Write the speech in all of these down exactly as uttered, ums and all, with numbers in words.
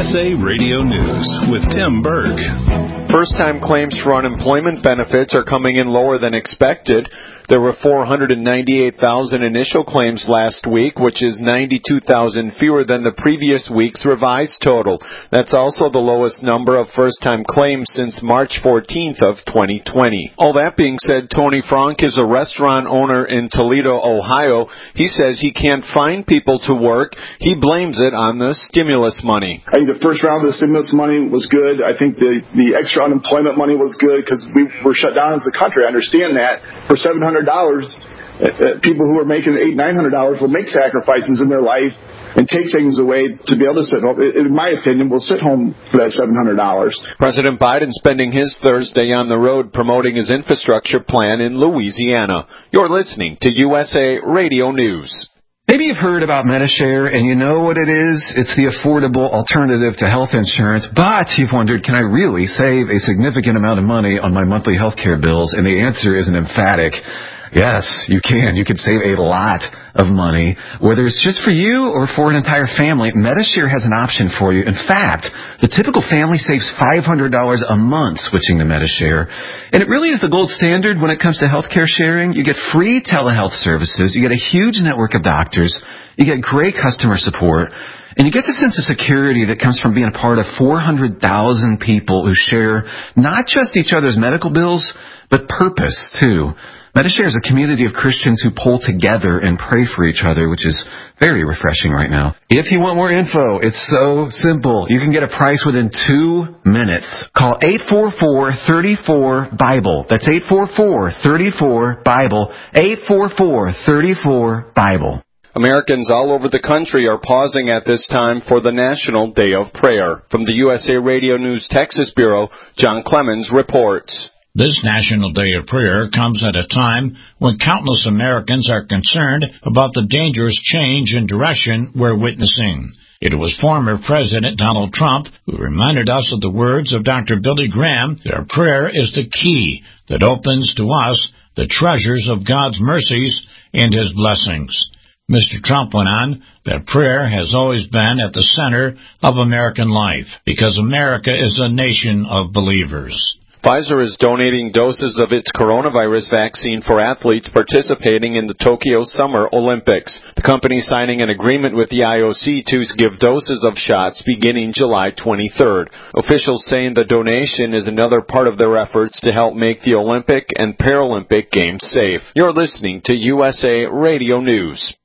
S A Radio News with Tim Berg. First-time claims for unemployment benefits are coming in lower than expected. There were four hundred ninety-eight thousand initial claims last week, which is ninety-two thousand fewer than the previous week's revised total. That's also the lowest number of first-time claims since March fourteenth of twenty twenty. All that being said, Tony Frank is a restaurant owner in Toledo, Ohio. He says he can't find people to work. He blames it on the stimulus money. I think the first round of the stimulus money was good. I think the, the extra unemployment money was good because we were shut down as a country. I understand that. For seven hundred dollars, uh, people who are making eight hundred dollars, nine hundred dollars will make sacrifices in their life and take things away to be able to sit home. In my opinion, will sit home for that seven hundred dollars. President Biden spending his Thursday on the road promoting his infrastructure plan in Louisiana. You're listening to U S A Radio News. Maybe you've heard about Medi-Share, and you know what it is. It's the affordable alternative to health insurance, but you've wondered, can I really save a significant amount of money on my monthly health care bills? And the answer is an emphatic yes, you can. You can save a lot of money, whether it's just for you or for an entire family. Medi-Share has an option for you. In fact, the typical family saves five hundred dollars a month switching to Medi-Share. And it really is the gold standard when it comes to healthcare sharing. You get free telehealth services. You get a huge network of doctors. You get great customer support. And you get the sense of security that comes from being a part of four hundred thousand people who share not just each other's medical bills, but purpose, too. Medi-Share is a community of Christians who pull together and pray for each other, which is very refreshing right now. If you want more info, it's so simple. You can get a price within two minutes. Call eight four four, three four, BIBLE. That's eight four four, three four, BIBLE. eight four four, three four, BIBLE. Americans all over the country are pausing at this time for the National Day of Prayer. From the U S A Radio News Texas Bureau, John Clemens reports. This National Day of Prayer comes at a time when countless Americans are concerned about the dangerous change in direction we're witnessing. It was former President Donald Trump who reminded us of the words of Doctor Billy Graham that prayer is the key that opens to us the treasures of God's mercies and His blessings. Mister Trump went on that prayer has always been at the center of American life because America is a nation of believers. Pfizer is donating doses of its coronavirus vaccine for athletes participating in the Tokyo Summer Olympics. The company signing an agreement with the I O C to give doses of shots beginning July twenty-third. Officials saying the donation is another part of their efforts to help make the Olympic and Paralympic Games safe. You're listening to U S A Radio News.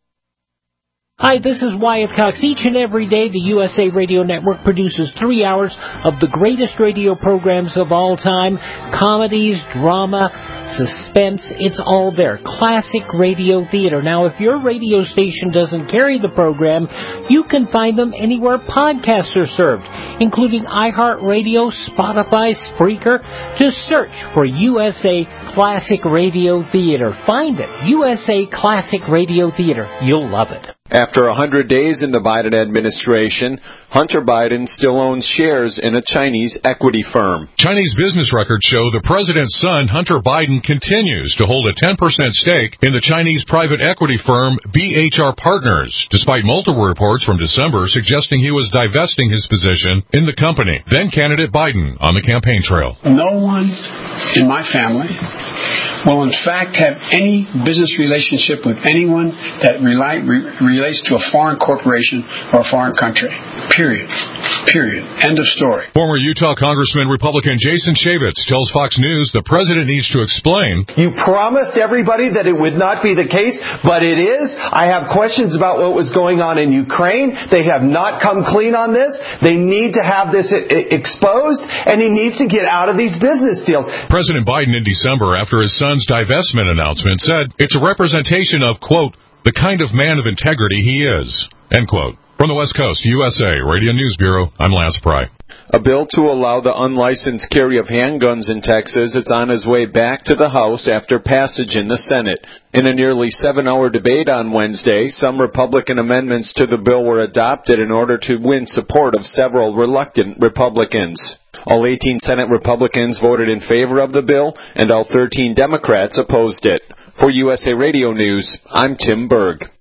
Hi, this is Wyatt Cox. Each and every day, the U S A Radio Network produces three hours of the greatest radio programs of all time. Comedies, drama, suspense, it's all there. Classic radio theater. Now, if your radio station doesn't carry the program, you can find them anywhere podcasts are served, including iHeartRadio, Spotify, Spreaker. Just search for U S A Classic Radio Theater. Find it. U S A Classic Radio Theater. You'll love it. After one hundred days in the Biden administration, Hunter Biden still owns shares in a Chinese equity firm. Chinese business records show the president's son, Hunter Biden, continues to hold a ten percent stake in the Chinese private equity firm B H R Partners, despite multiple reports from December suggesting he was divesting his position in the company. Then candidate Biden on the campaign trail. No one in my family will in fact have any business relationship with anyone that rely, re, relates to a foreign corporation or a foreign country. Period. Period. End of story. Former Utah Congressman Republican Jason Chaffetz tells Fox News the president needs to explain. You promised everybody that it would not be the case, but it is. I have questions about what was going on in Ukraine. They have not come clean on this. They need to have this exposed, and he needs to get out of these business deals. President Biden in December, after his son's divestment announcement, said it's a representation of, quote, the kind of man of integrity he is, end quote. From the West Coast, U S A Radio News Bureau, I'm Lance Pry. A bill to allow the unlicensed carry of handguns in Texas is on its way back to the House after passage in the Senate. In a nearly seven-hour debate on Wednesday, some Republican amendments to the bill were adopted in order to win support of several reluctant Republicans. All eighteen Senate Republicans voted in favor of the bill, and all thirteen Democrats opposed it. For U S A Radio News, I'm Tim Berg.